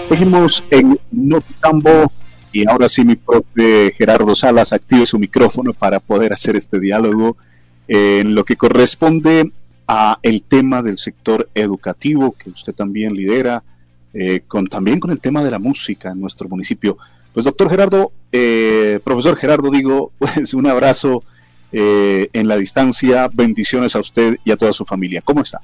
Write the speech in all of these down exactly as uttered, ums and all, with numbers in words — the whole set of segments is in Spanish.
Seguimos en Noticambo y ahora sí mi profe Gerardo Salas active su micrófono para poder hacer este diálogo eh, en lo que corresponde a el tema del sector educativo que usted también lidera, eh, con, también con el tema de la música en nuestro municipio. Pues doctor Gerardo, eh, profesor Gerardo digo, pues un abrazo eh, en la distancia, bendiciones a usted y a toda su familia. ¿Cómo está?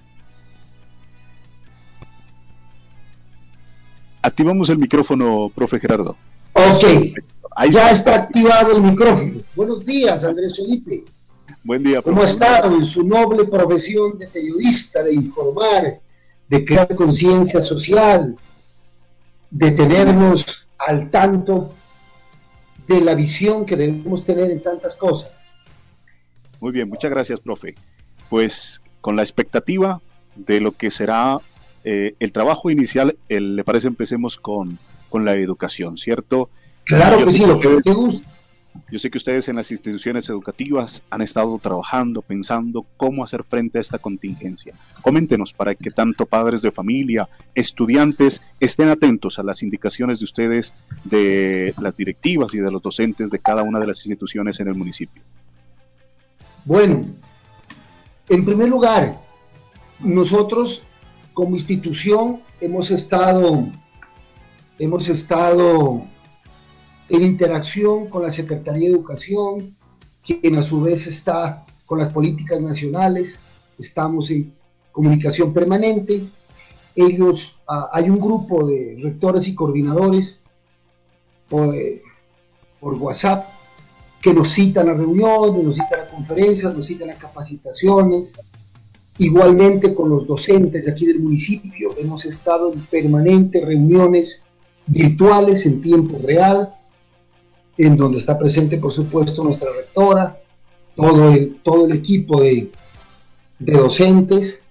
Activamos el micrófono, profe Gerardo. Ok, ahí ya está activado el micrófono. Buenos días, Andrés Felipe. Buen día, profe. ¿Cómo ha estado en su noble profesión de periodista, de informar, de crear conciencia social, de tenernos al tanto de la visión que debemos tener en tantas cosas? Muy bien, muchas gracias, profe. Pues con la expectativa de lo que será Eh, el trabajo inicial, el, ¿le parece? Empecemos con, con la educación, ¿cierto? Claro yo que sí, lo que te gusta. Yo sé que ustedes en las instituciones educativas han estado trabajando, pensando cómo hacer frente a esta contingencia. Coméntenos para que tanto padres de familia, estudiantes, estén atentos a las indicaciones de ustedes, de las directivas y de los docentes de cada una de las instituciones en el municipio. Bueno, en primer lugar, nosotros como institución hemos estado, hemos estado en interacción con la Secretaría de Educación, quien a su vez está con las políticas nacionales, estamos en comunicación permanente. Ellos, uh, hay un grupo de rectores y coordinadores por, eh, por WhatsApp que nos citan a reuniones, nos citan a conferencias, nos citan a capacitaciones. Igualmente con los docentes de aquí del municipio hemos estado en permanentes reuniones virtuales en tiempo real, en donde está presente por supuesto nuestra rectora, todo el, todo el equipo de, de docentes,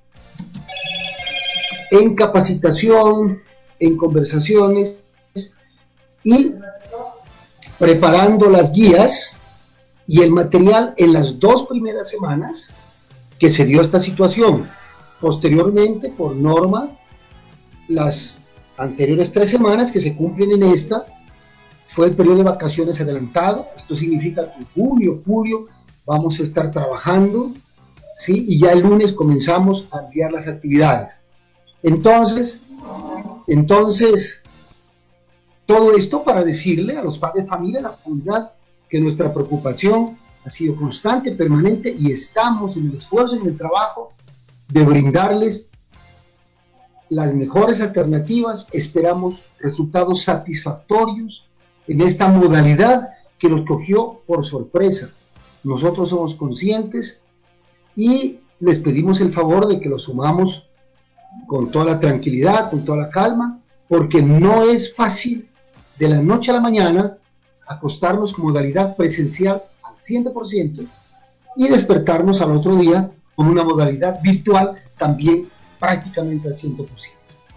en capacitación, en conversaciones y preparando las guías y el material en las dos primeras semanas que se dio esta situación. Posteriormente, por norma, las anteriores tres semanas que se cumplen en esta, fue el periodo de vacaciones adelantado. Esto significa que en junio, julio, vamos a estar trabajando, ¿sí? Y ya el lunes comenzamos a enviar las actividades. Entonces, entonces, todo esto para decirle a los padres de familia, a la comunidad, que nuestra preocupación ha sido constante, permanente, y estamos en el esfuerzo, en el trabajo de brindarles las mejores alternativas. Esperamos resultados satisfactorios en esta modalidad que nos cogió por sorpresa. Nosotros somos conscientes y les pedimos el favor de que lo sumamos con toda la tranquilidad, con toda la calma, porque no es fácil de la noche a la mañana acostarnos con modalidad presencial cien por ciento y despertarnos al otro día con una modalidad virtual también prácticamente al cien por ciento.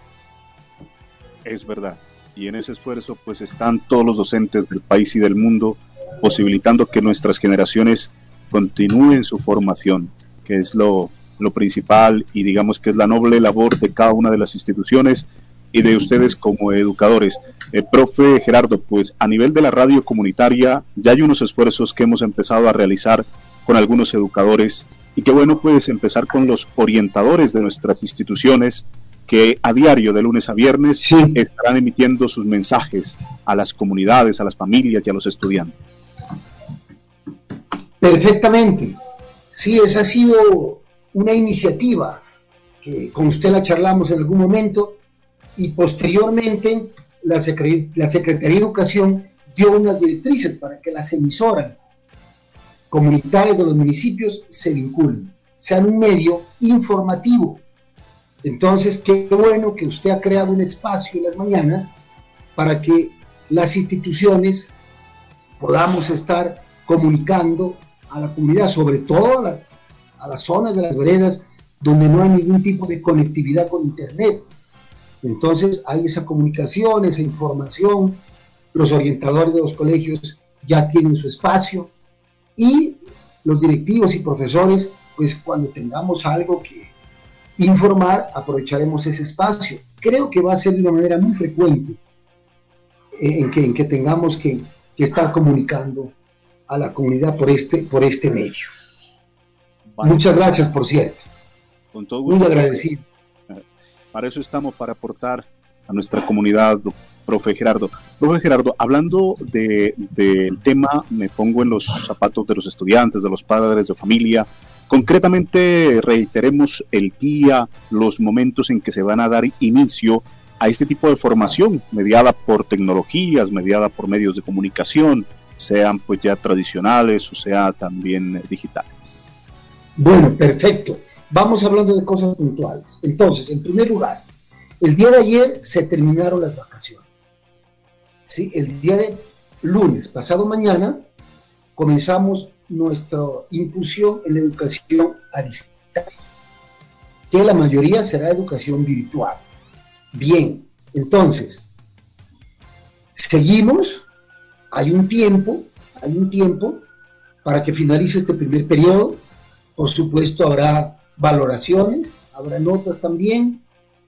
Es verdad, y en ese esfuerzo pues están todos los docentes del país y del mundo posibilitando que nuestras generaciones continúen su formación, que es lo, lo principal y digamos que es la noble labor de cada una de las instituciones y de ustedes como educadores. Eh, profe Gerardo, pues a nivel de la radio comunitaria ya hay unos esfuerzos que hemos empezado a realizar con algunos educadores y que bueno, pues empezar con los orientadores de nuestras instituciones que a diario de lunes a viernes sí. estarán emitiendo sus mensajes a las comunidades, a las familias y a los estudiantes. Perfectamente. Sí, esa ha sido una iniciativa que con usted la charlamos en algún momento. Y posteriormente la, Secre la Secretaría de Educación dio unas directrices para que las emisoras comunitarias de los municipios se vinculen, sean un medio informativo. Entonces, qué bueno que usted ha creado un espacio en las mañanas para que las instituciones podamos estar comunicando a la comunidad, sobre todo a, la, a las zonas de las veredas donde no hay ningún tipo de conectividad con internet. Entonces hay esa comunicación, esa información, los orientadores de los colegios ya tienen su espacio y los directivos y profesores, pues cuando tengamos algo que, informar, aprovecharemos ese espacio. Creo que va a ser de una manera muy frecuente eh, en, que, en que tengamos que, que estar comunicando a la comunidad por este, por este medio. Vale. Muchas gracias, por cierto. Con todo gusto. Muy agradecido. Para eso estamos, para aportar a nuestra comunidad, profe Gerardo. Profe Gerardo, hablando de, del tema, me pongo en los zapatos de los estudiantes, de los padres de familia. Concretamente, reiteremos el día, los momentos en que se van a dar inicio a este tipo de formación, mediada por tecnologías, mediada por medios de comunicación, sean pues ya tradicionales o sea también digitales. Bueno, perfecto. Vamos hablando de cosas puntuales. Entonces, en primer lugar, el día de ayer se terminaron las vacaciones. ¿Sí? El día de lunes, pasado mañana, comenzamos nuestra inclusión en la educación a distancia, que la mayoría será educación virtual. Bien, entonces, seguimos, hay un tiempo, hay un tiempo para que finalice este primer periodo. Por supuesto, habrá valoraciones, habrá notas también.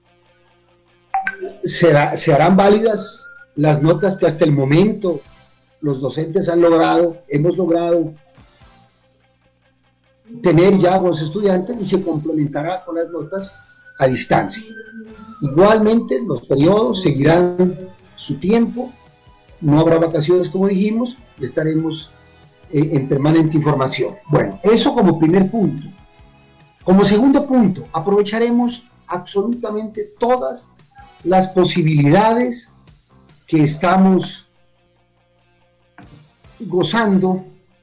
Será, se harán válidas las notas que hasta el momento los docentes han logrado, hemos logrado tener ya con los estudiantes, y se complementará con las notas a distancia. Igualmente, los periodos seguirán su tiempo, no habrá vacaciones como dijimos, estaremos eh, en permanente información. Bueno, eso como primer punto. Como segundo punto, aprovecharemos absolutamente todas las posibilidades que estamos gozando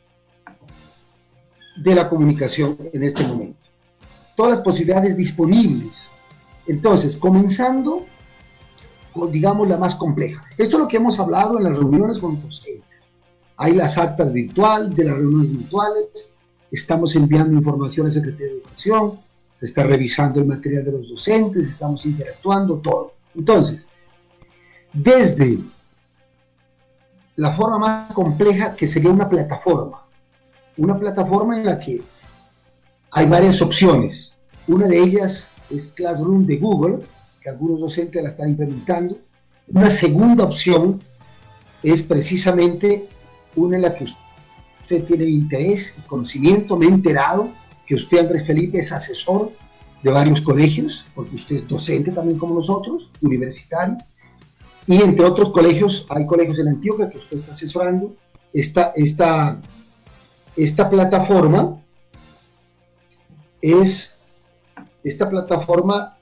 de la comunicación en este momento. Todas las posibilidades disponibles. Entonces, comenzando con, digamos, la más compleja. Esto es lo que hemos hablado en las reuniones con los docentes. Hay las actas virtuales de las reuniones virtuales, estamos enviando información a la Secretaría de Educación, se está revisando el material de los docentes, estamos interactuando, todo. Entonces, desde la forma más compleja, que sería una plataforma, una plataforma en la que hay varias opciones. Una de ellas es Classroom de Google, que algunos docentes la están implementando. Una segunda opción es precisamente una en la que usted tiene interés y conocimiento. Me he enterado que usted, Andrés Felipe, es asesor de varios colegios, porque usted es docente también como nosotros, universitario, y entre otros colegios, hay colegios en Antioquia que usted está asesorando. Esta, esta, esta plataforma es, esta plataforma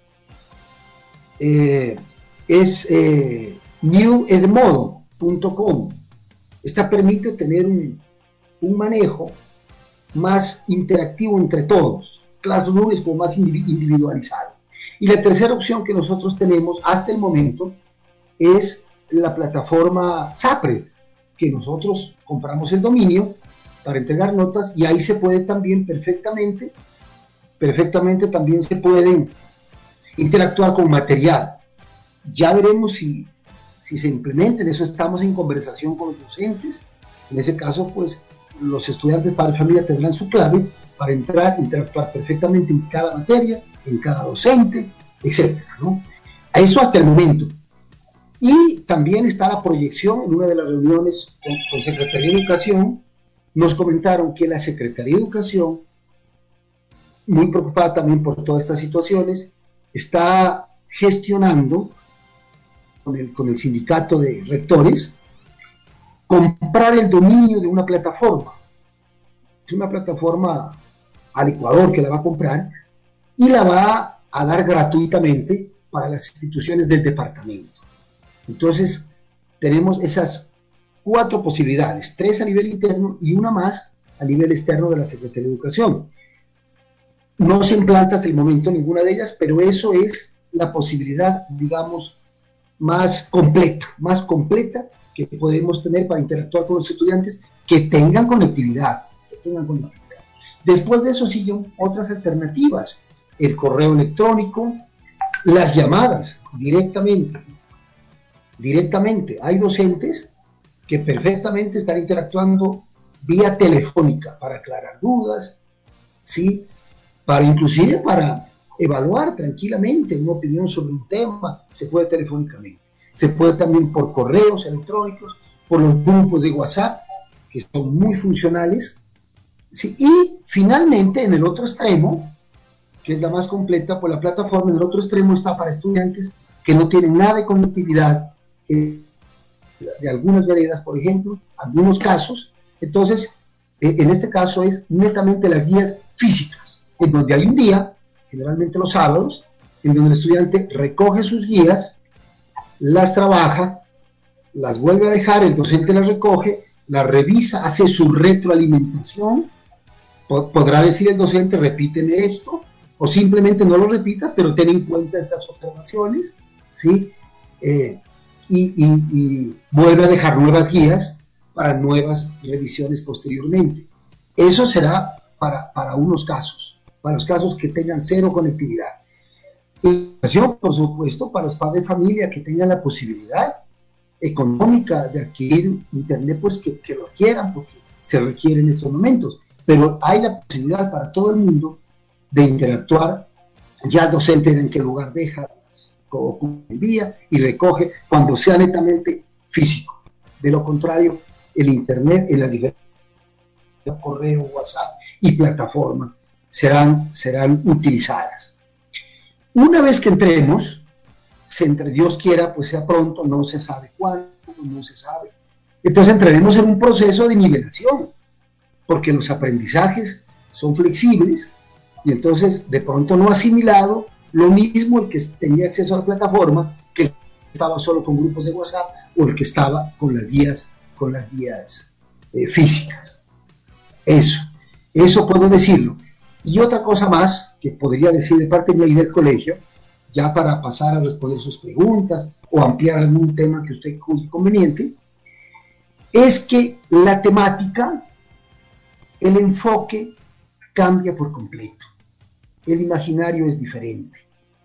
eh, es eh, new edmodo punto com. Esta permite tener un, un manejo más interactivo entre todos. Classroom es como más individualizado. Y la tercera opción que nosotros tenemos hasta el momento es la plataforma SAPRE, que nosotros compramos el dominio para entregar notas, y ahí se puede también perfectamente, perfectamente también se pueden interactuar con material. Ya veremos si, si se implementa, en eso estamos en conversación con los docentes. En ese caso, pues, los estudiantes para familia tendrán su clave para entrar, interactuar perfectamente en cada materia, en cada docente, etcétera, ¿no? A eso hasta el momento. Y también está la proyección. En una de las reuniones con, con Secretaría de Educación, nos comentaron que la Secretaría de Educación, muy preocupada también por todas estas situaciones, está gestionando con el, con el sindicato de rectores comprar el dominio de una plataforma. Es una plataforma al Ecuador que la va a comprar y la va a dar gratuitamente para las instituciones del departamento. Entonces, tenemos esas cuatro posibilidades, tres a nivel interno y una más a nivel externo de la Secretaría de Educación. No se implanta hasta el momento ninguna de ellas, pero eso es la posibilidad, digamos, más completa, más completa que podemos tener para interactuar con los estudiantes que tengan conectividad, que tengan conectividad. Después de eso siguen otras alternativas, el correo electrónico, las llamadas directamente, directamente. Hay docentes que perfectamente están interactuando vía telefónica para aclarar dudas, ¿sí? Para inclusive para evaluar tranquilamente una opinión sobre un tema, se puede telefónicamente, se puede también por correos electrónicos, por los grupos de WhatsApp, que son muy funcionales, ¿sí? Y finalmente en el otro extremo, que es la más completa, pues la plataforma en el otro extremo está para estudiantes que no tienen nada de conectividad, eh, de algunas veredas, por ejemplo, algunos casos. Entonces, eh, en este caso es netamente las guías físicas, en donde hay un día, generalmente los sábados, en donde el estudiante recoge sus guías, las trabaja, las vuelve a dejar, el docente las recoge, las revisa, hace su retroalimentación, podrá decir el docente, repíteme esto, o simplemente no lo repitas, pero ten en cuenta estas observaciones, ¿sí? Eh, y, y, y vuelve a dejar nuevas guías para nuevas revisiones posteriormente. Eso será para, para unos casos, para los casos que tengan cero conectividad. Educación, por supuesto, para los padres de familia que tengan la posibilidad económica de adquirir internet, pues que, que lo quieran, porque se requiere en estos momentos. Pero hay la posibilidad para todo el mundo de interactuar. Ya el docente en qué lugar deja o envía y recoge cuando sea netamente físico. De lo contrario, el internet en las diferentes correo, WhatsApp y plataforma serán, serán utilizadas. Una vez que entremos, si entre Dios quiera, pues sea pronto, no se sabe cuándo, no se sabe. Entonces entraremos en un proceso de nivelación, porque los aprendizajes son flexibles y entonces de pronto no asimilado lo mismo el que tenía acceso a la plataforma que el que estaba solo con grupos de WhatsApp o el que estaba con las guías, con las guías eh, físicas. Eso, eso puedo decirlo. Y otra cosa más que podría decir de parte mía y del colegio, ya para pasar a responder sus preguntas o ampliar algún tema que usted juzgue conveniente, es que la temática, el enfoque cambia por completo. El imaginario es diferente.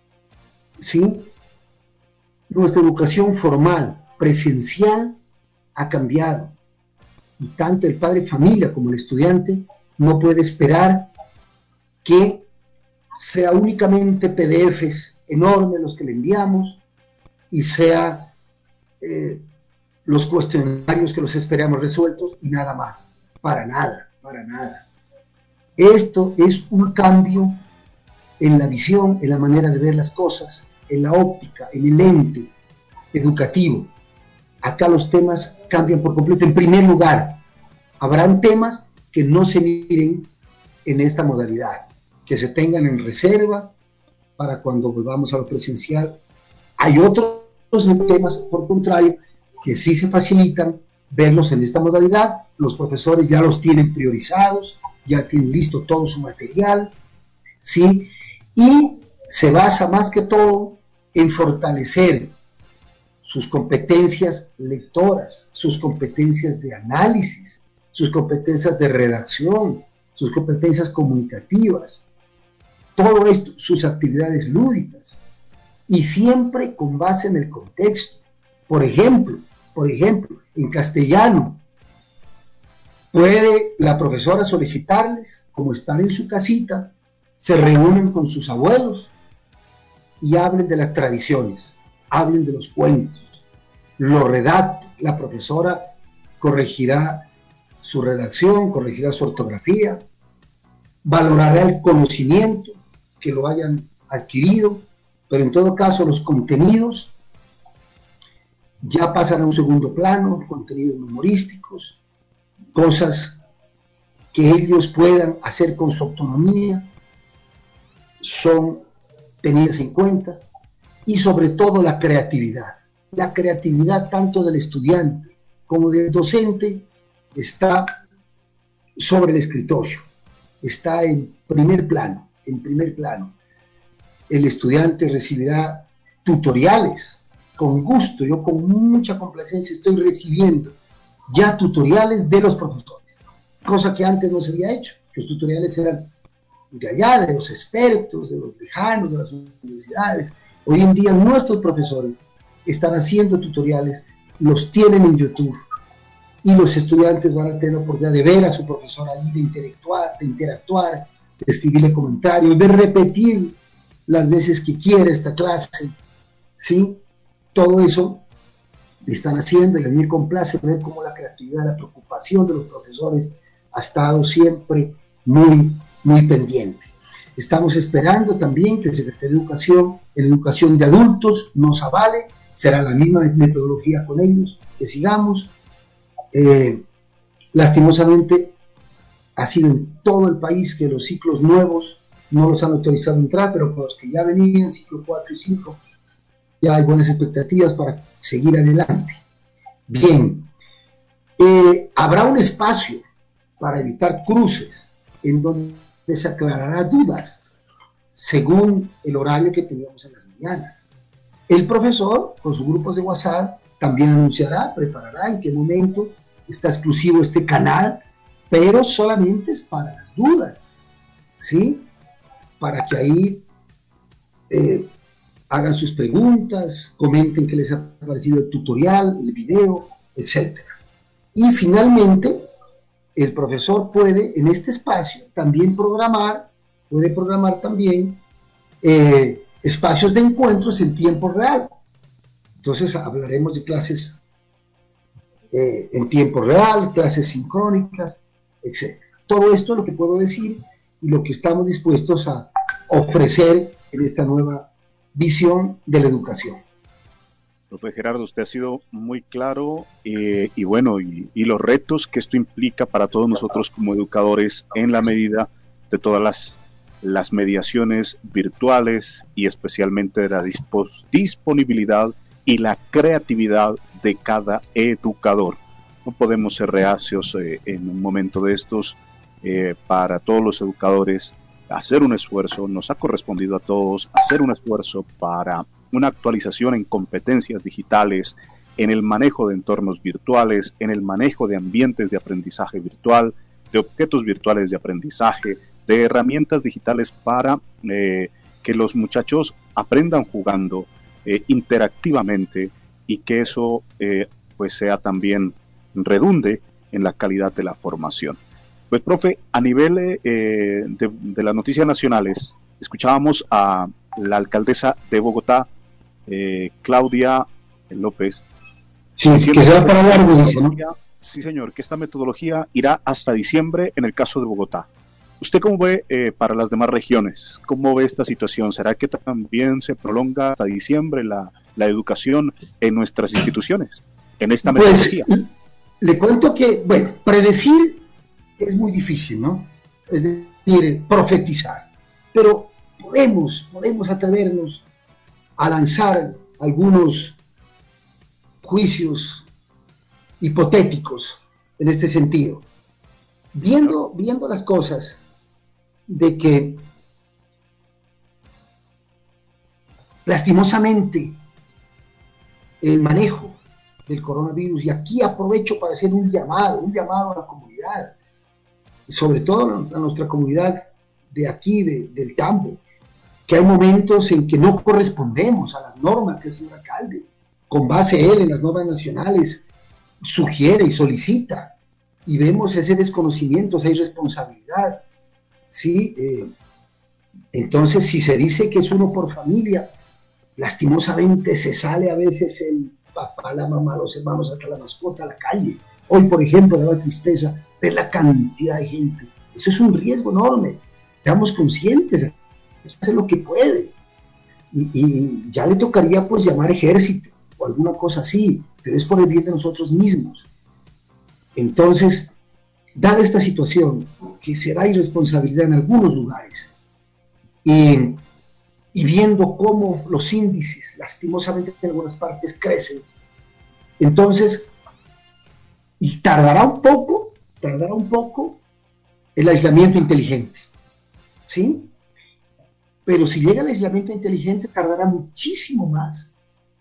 ¿Sí? Nuestra educación formal, presencial, ha cambiado. Y tanto el padre de familia como el estudiante no puede esperar que sea únicamente P D Efes enormes los que le enviamos y sea eh, los cuestionarios que los esperamos resueltos y nada más. Para nada, para nada. Esto es un cambio en la visión, en la manera de ver las cosas, en la óptica, en el ente educativo. Acá los temas cambian por completo. En primer lugar, habrán temas que no se miren en esta modalidad, que se tengan en reserva para cuando volvamos a lo presencial. Hay otros temas, por contrario, que sí se facilitan verlos en esta modalidad. Los profesores ya los tienen priorizados, ya tienen listo todo su material, ¿sí? Y se basa más que todo en fortalecer sus competencias lectoras, sus competencias de análisis, sus competencias de redacción, sus competencias comunicativas, todo esto, sus actividades lúdicas, y siempre con base en el contexto. Por ejemplo, por ejemplo, en castellano, puede la profesora solicitarles, como están en su casita, se reúnen con sus abuelos y hablen de las tradiciones, hablen de los cuentos, lo redacten, la profesora corregirá su redacción, corregirá su ortografía, valorará el conocimiento que lo hayan adquirido, pero en todo caso los contenidos ya pasan a un segundo plano, contenidos memorísticos, cosas que ellos puedan hacer con su autonomía, son tenidas en cuenta, y sobre todo la creatividad. La creatividad tanto del estudiante como del docente está sobre el escritorio, está en primer plano, en primer plano. El estudiante recibirá tutoriales, con gusto, yo con mucha complacencia estoy recibiendo ya tutoriales de los profesores, cosa que antes no se había hecho. Los tutoriales eran de allá, de los expertos, de los lejanos, de las universidades. Hoy en día nuestros profesores están haciendo tutoriales, los tienen en YouTube, y los estudiantes van a tener la oportunidad de ver a su profesor ahí, de interactuar, de interactuar, de escribirle comentarios, de repetir las veces que quiera esta clase, ¿sí? Todo eso están haciendo y a mí me complace ver cómo la creatividad, la preocupación de los profesores ha estado siempre muy, muy pendiente. Estamos esperando también que el Secretario de Educación, en educación de adultos, nos avale, será la misma metodología con ellos, que sigamos. Eh, lastimosamente, ha sido en todo el país que los ciclos nuevos no los han autorizado a entrar, pero para los que ya venían, ciclo cuatro y cinco, ya hay buenas expectativas para seguir adelante. Bien, eh, habrá un espacio para evitar cruces en donde se aclarará dudas según el horario que teníamos en las mañanas. El profesor, con sus grupos de WhatsApp, también anunciará, preparará en qué momento está exclusivo este canal, pero solamente es para las dudas, ¿sí? Para que ahí eh, hagan sus preguntas, comenten qué les ha parecido el tutorial, el video, etcétera. Y finalmente, el profesor puede en este espacio también programar, puede programar también eh, espacios de encuentros en tiempo real. Entonces hablaremos de clases eh, en tiempo real, clases sincrónicas, etcétera. Todo esto es lo que puedo decir y lo que estamos dispuestos a ofrecer en esta nueva visión de la educación. Profe Gerardo, usted ha sido muy claro eh, y bueno, y, y los retos que esto implica para todos nosotros como educadores en la medida de todas las, las mediaciones virtuales y especialmente de la dispos, disponibilidad y la creatividad de cada educador. No podemos ser reacios eh, en un momento de estos eh, para todos los educadores hacer un esfuerzo, nos ha correspondido a todos hacer un esfuerzo para una actualización en competencias digitales, en el manejo de entornos virtuales, en el manejo de ambientes de aprendizaje virtual, de objetos virtuales de aprendizaje, de herramientas digitales para eh, que los muchachos aprendan jugando eh, interactivamente y que eso eh, pues sea también redunde en la calidad de la formación. Pues, profe, a nivel eh, de, de las noticias nacionales, escuchábamos a la alcaldesa de Bogotá, eh, Claudia López. Sí, que se va para largo, dice, ¿no? Sí, señor, que esta metodología irá hasta diciembre en el caso de Bogotá. ¿Usted cómo ve eh, para las demás regiones? ¿Cómo ve esta situación? ¿Será que también se prolonga hasta diciembre la, la educación en nuestras instituciones, en esta metodología? Pues, le cuento que, bueno, predecir es muy difícil, ¿no? Es decir, profetizar. Pero podemos, podemos atrevernos a lanzar algunos juicios hipotéticos en este sentido. Viendo, viendo las cosas de que lastimosamente el manejo del coronavirus, y aquí aprovecho para hacer un llamado, un llamado a la comunidad, sobre todo a nuestra comunidad de aquí, de, del campo, que hay momentos en que no correspondemos a las normas que el señor alcalde, con base él en las normas nacionales, sugiere y solicita, y vemos ese desconocimiento, esa irresponsabilidad, ¿sí? Eh, entonces, si se dice que es uno por familia, lastimosamente se sale a veces el papá, la mamá, los hermanos, hasta la mascota a la calle. Hoy, por ejemplo, da la tristeza ver la cantidad de gente. Eso es un riesgo enorme. Seamos conscientes, hace lo que puede. Y, y ya le tocaría pues llamar ejército o alguna cosa así, pero es por el bien de nosotros mismos. Entonces, dada esta situación, que será irresponsabilidad en algunos lugares, y, y viendo cómo los índices, lastimosamente en algunas partes, crecen, entonces, y tardará un poco, tardará un poco el aislamiento inteligente, ¿sí? Pero si llega el aislamiento inteligente, tardará muchísimo más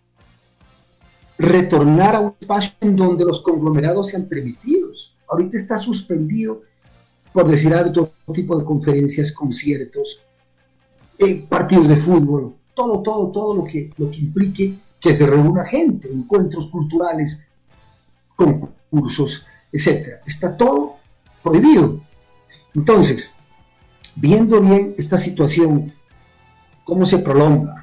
retornar a un espacio en donde los conglomerados sean permitidos. Ahorita está suspendido, por decir algo, todo tipo de conferencias, conciertos, eh, partidos de fútbol, todo, todo, todo lo que, lo que implique que se reúna gente, encuentros culturales, concursos, etcétera. Está todo prohibido. Entonces, viendo bien esta situación cómo se prolonga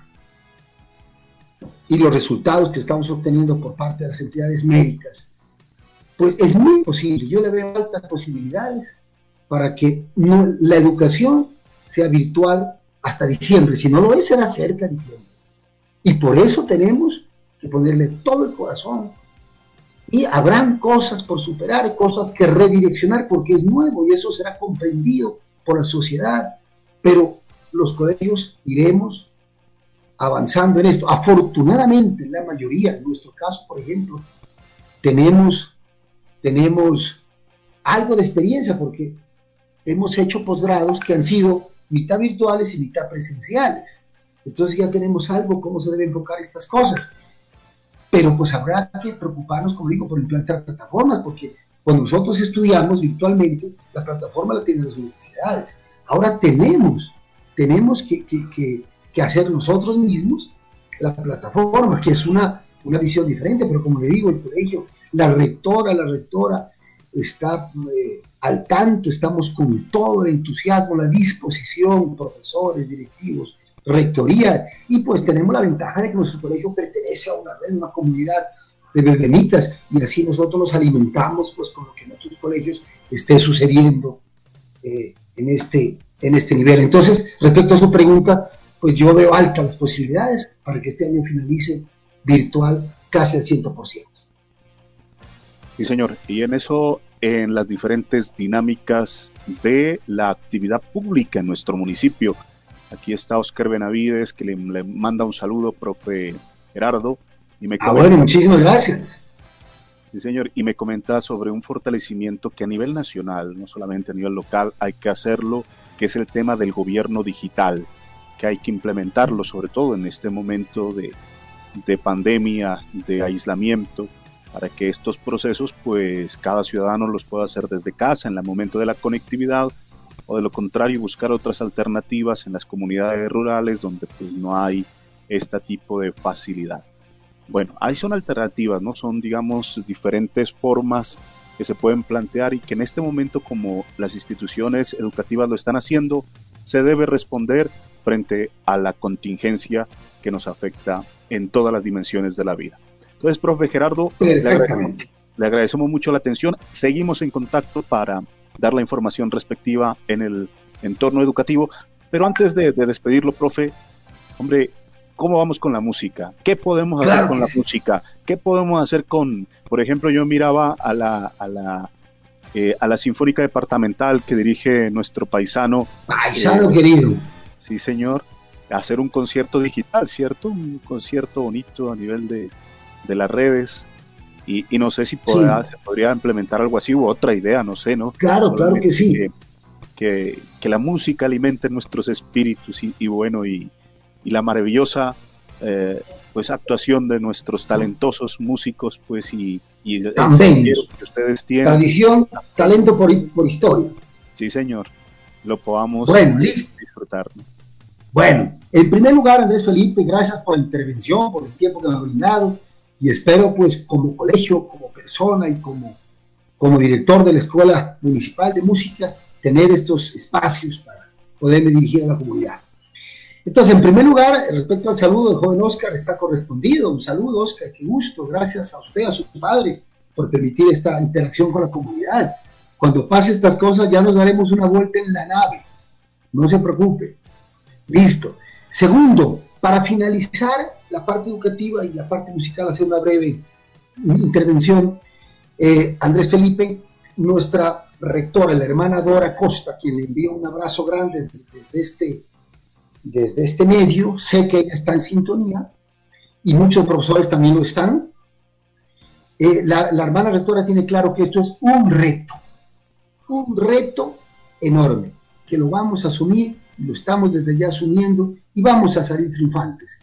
y los resultados que estamos obteniendo por parte de las entidades médicas, pues es muy posible, yo le veo altas posibilidades para que no, la educación sea virtual hasta diciembre. Si no lo es, será cerca de diciembre. Y por eso tenemos que ponerle todo el corazón. Y habrán cosas por superar, cosas que redireccionar, porque es nuevo y eso será comprendido por la sociedad. Pero los colegios iremos avanzando en esto. Afortunadamente, la mayoría, en nuestro caso, por ejemplo, tenemos, tenemos algo de experiencia, porque hemos hecho posgrados que han sido mitad virtuales y mitad presenciales. Entonces ya tenemos algo, cómo se deben enfocar estas cosas. Pero pues habrá que preocuparnos, como digo, por implantar plataformas, porque cuando nosotros estudiamos virtualmente, la plataforma la tienen las universidades. Ahora tenemos, tenemos que, que, que, que hacer nosotros mismos la plataforma, que es una, una visión diferente, pero como le digo, el colegio, la rectora, la rectora está eh, al tanto, estamos con todo el entusiasmo, la disposición, profesores, directivos, rectoría, y pues tenemos la ventaja de que nuestro colegio pertenece a una red, una comunidad de bedenitas, y así nosotros nos alimentamos pues con lo que en otros colegios esté sucediendo eh, en, este, en este nivel. Entonces, respecto a su pregunta, pues yo veo altas las posibilidades para que este año finalice virtual casi al cien por ciento. Sí, señor, y en eso, en las diferentes dinámicas de la actividad pública en nuestro municipio, aquí está Oscar Benavides, que le, le manda un saludo, profe Gerardo. Y me ah, bueno, muchísimas gracias. Sí, señor, y me comenta sobre un fortalecimiento que a nivel nacional, no solamente a nivel local, hay que hacerlo, que es el tema del gobierno digital, que hay que implementarlo, sobre todo en este momento de, de pandemia, de aislamiento, para que estos procesos, pues, cada ciudadano los pueda hacer desde casa, en el momento de la conectividad, o de lo contrario, buscar otras alternativas en las comunidades rurales donde pues no hay este tipo de facilidad. Bueno, ahí son alternativas, ¿no? Son, digamos, diferentes formas que se pueden plantear y que en este momento, como las instituciones educativas lo están haciendo, se debe responder frente a la contingencia que nos afecta en todas las dimensiones de la vida. Entonces, profe Gerardo, le agradecemos, le agradecemos mucho la atención. Seguimos en contacto para dar la información respectiva en el entorno educativo, pero antes de, de despedirlo, profe, hombre, ¿cómo vamos con la música? ¿Qué podemos hacer claro con la sí. música? ¿Qué podemos hacer con, por ejemplo, yo miraba a la a la eh, a la Sinfónica Departamental que dirige nuestro paisano? Paisano eh, querido. Sí, señor, hacer un concierto digital, ¿cierto? Un concierto bonito a nivel de, de las redes. Y, y no sé si podrá, sí. se podría implementar algo así u otra idea, no sé, ¿no? Claro, claro que sí. Que, que, que la música alimente nuestros espíritus y, y bueno, y, y la maravillosa eh, pues actuación de nuestros talentosos músicos, pues, y, y el sentido que ustedes tienen. Tradición, talento por, por historia. Sí, señor, lo podamos bueno, listo. disfrutar, ¿no? Bueno, en primer lugar, Andrés Felipe, gracias por la intervención, por el tiempo que me ha brindado. Y espero, pues, como colegio, como persona y como, como director de la Escuela Municipal de Música, tener estos espacios para poderme dirigir a la comunidad. Entonces, en primer lugar, respecto al saludo del joven Oscar, está correspondido. Un saludo, Oscar, qué gusto. Gracias a usted, a su padre, por permitir esta interacción con la comunidad. Cuando pase estas cosas, ya nos daremos una vuelta en la nave. No se preocupe. Listo. Segundo, para finalizar la parte educativa y la parte musical, hacer una breve intervención. Eh, Andrés Felipe, nuestra rectora, la hermana Dora Costa, quien le envía un abrazo grande desde, desde, este, desde este medio, sé que ella está en sintonía y muchos profesores también lo están. Eh, la, la hermana rectora tiene claro que esto es un reto, un reto enorme, que lo vamos a asumir, lo estamos desde ya asumiendo y vamos a salir triunfantes.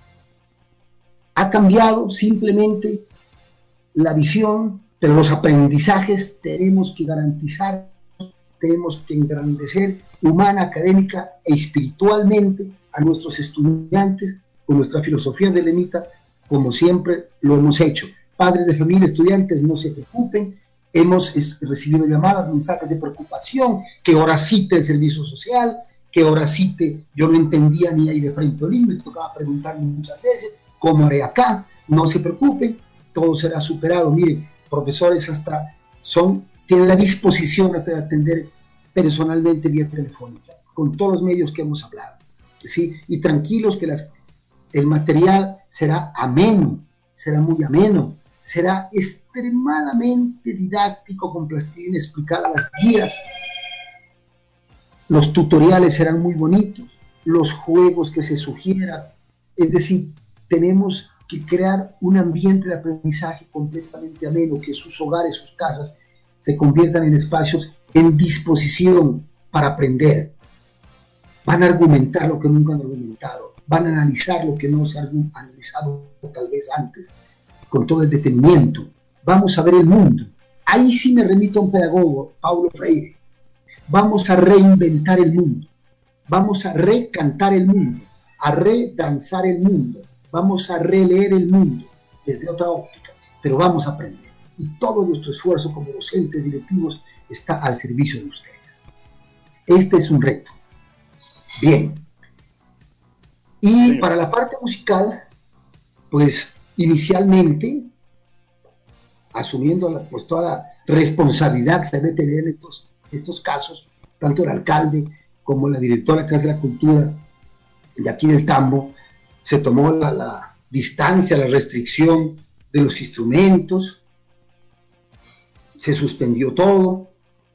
Ha cambiado simplemente la visión, pero los aprendizajes tenemos que garantizar, tenemos que engrandecer humana, académica e espiritualmente a nuestros estudiantes con nuestra filosofía de Lemita, como siempre lo hemos hecho. Padres de familia, estudiantes, no se preocupen, hemos recibido llamadas, mensajes de preocupación, que ahora cita el servicio social, que Horacite yo no entendía ni ahí de frente a me tocaba preguntarme muchas veces, ¿cómo haré acá? No se preocupen, todo será superado. Miren, profesores hasta son, tienen la disposición hasta de atender personalmente vía telefónica, con todos los medios que hemos hablado, ¿sí? Y tranquilos que las, el material será ameno, será muy ameno, será extremadamente didáctico, con plastilina explicada las guías. Los tutoriales serán muy bonitos, los juegos que se sugieran, es decir, tenemos que crear un ambiente de aprendizaje completamente ameno, que sus hogares, sus casas, se conviertan en espacios en disposición para aprender. Van a argumentar lo que nunca han argumentado, van a analizar lo que no se ha analizado tal vez antes, con todo el detenimiento. Vamos a ver el mundo. Ahí sí me remito a un pedagogo, Paulo Freire. Vamos a reinventar el mundo, vamos a recantar el mundo, a redanzar el mundo, vamos a releer el mundo desde otra óptica, pero vamos a aprender. Y todo nuestro esfuerzo como docentes directivos está al servicio de ustedes. Este es un reto. Bien. Y para la parte musical, pues inicialmente, asumiendo la, pues toda la responsabilidad que se debe tener en estos estos casos, tanto el alcalde como la directora de Casa de la Cultura de aquí del Tambo, se tomó la, la distancia, la restricción de los instrumentos, se suspendió todo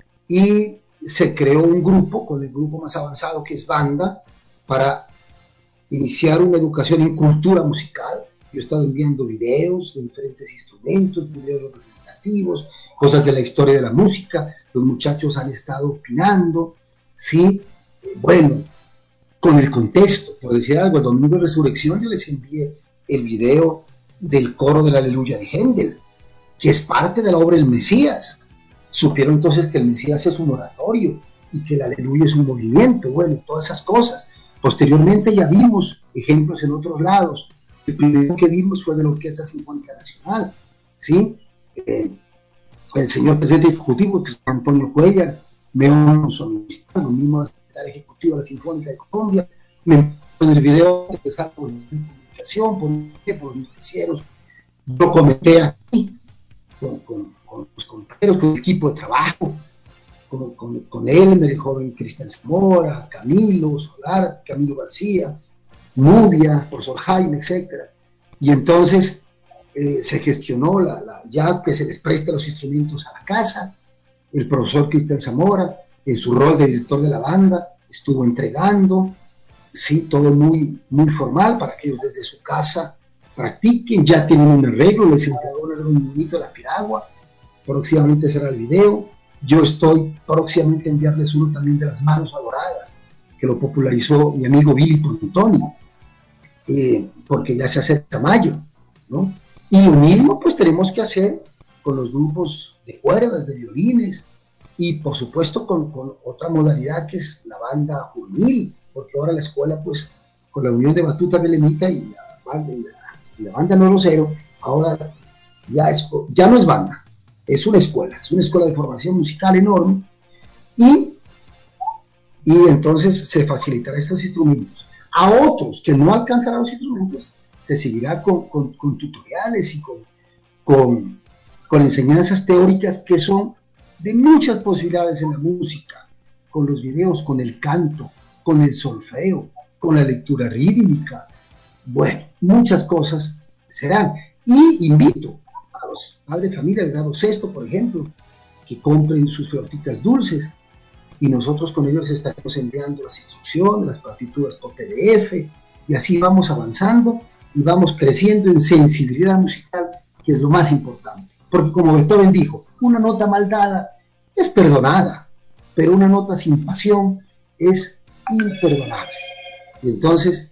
y se creó un grupo, con el grupo más avanzado que es Banda, para iniciar una educación en cultura musical. Yo he estado enviando videos de diferentes instrumentos, videos representativos, cosas de la historia de la música. Los muchachos han estado opinando, ¿sí? Bueno, con el contexto, por decir algo, el domingo de resurrección yo les envié el video del coro de la Aleluya de Händel, que es parte de la obra del Mesías. Supieron entonces que el Mesías es un oratorio y que la Aleluya es un movimiento, bueno, todas esas cosas. Posteriormente ya vimos ejemplos en otros lados. El primero que vimos fue de la Orquesta Sinfónica Nacional, ¿sí? Eh, el señor presidente ejecutivo, que es Antonio Cuellar, me uno solista, lo mismo secretario ejecutivo de la Sinfónica de Colombia, me en el video que sale por comunicación, por, por los noticieros, yo comenté aquí con, con, con los compañeros, con el equipo de trabajo, con, con, con Elmer, el joven Cristian Zamora, Camilo Solar, Camilo García, Nubia, profesor Jaime, etcétera. Y entonces Eh, se gestionó la, la, ya que se les presta los instrumentos a la casa. El profesor Cristian Zamora, en su rol de director de la banda, estuvo entregando, sí, todo muy, muy formal para que ellos desde su casa practiquen. Ya tienen un arreglo, les entregó un arreglo muy bonito de la piragua, próximamente será el video. Yo estoy próximamente a enviarles uno también de las manos adoradas, que lo popularizó mi amigo Billy Pontoni, eh, porque ya se acerca mayo, ¿no? Y lo mismo pues tenemos que hacer con los grupos de cuerdas, de violines, y por supuesto con, con otra modalidad que es la banda juvenil, porque ahora la escuela pues con la unión de Batuta Belemita y la banda, y la, y la banda No Rosero, ahora ya, es, ya no es banda, es una escuela, es una escuela de formación musical enorme, y, y entonces se facilitará estos instrumentos. A otros que no alcanzarán los instrumentos, se seguirá con, con, con tutoriales y con, con, con enseñanzas teóricas que son de muchas posibilidades en la música, con los videos, con el canto, con el solfeo, con la lectura rítmica. Bueno, muchas cosas serán. Y invito a los padres de familia de grado sexto, por ejemplo, que compren sus flauticas dulces y nosotros con ellos estaremos enviando las instrucciones, las partituras por P D F, y así vamos avanzando y vamos creciendo en sensibilidad musical, que es lo más importante. Porque como Beethoven dijo, una nota mal dada es perdonada, pero una nota sin pasión es imperdonable. Y entonces,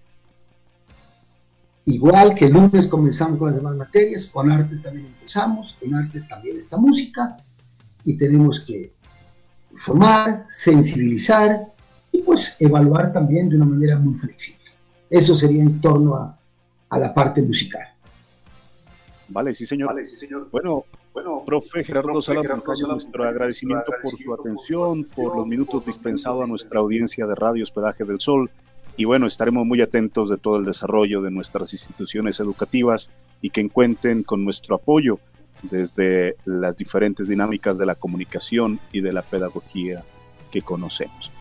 igual que el lunes comenzamos con las demás materias, con artes también empezamos, en artes también está música, y tenemos que formar, sensibilizar y pues evaluar también de una manera muy flexible. Eso sería en torno a, a la parte musical. Vale, sí señor. Vale, sí, señor. Bueno, Bueno, profe Gerardo Sala Moncayo, nuestro agradecimiento por su atención, por los minutos dispensados a nuestra audiencia de Radio Hospedaje del Sol. Y bueno, estaremos muy atentos de todo el desarrollo de nuestras instituciones educativas y que cuenten con nuestro apoyo desde las diferentes dinámicas de la comunicación y de la pedagogía que conocemos.